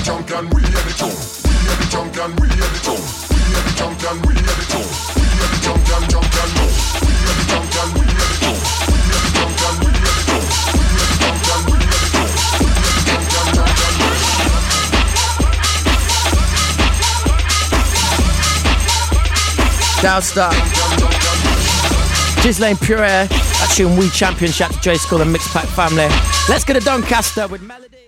champion, we are the champ. We are the champion, we are the champ. We are the champion, we are the champ. We are the champion, champion, no. We are the champion, we are the champ. We are the champion, we are the champ. We are the champion, we are the champ. We are the champion, champion, no. Dowstar, Ghislaine Pure, that tune We Champion. Shout to J School and Mixed Pack family. Let's get a Doncaster with Melody.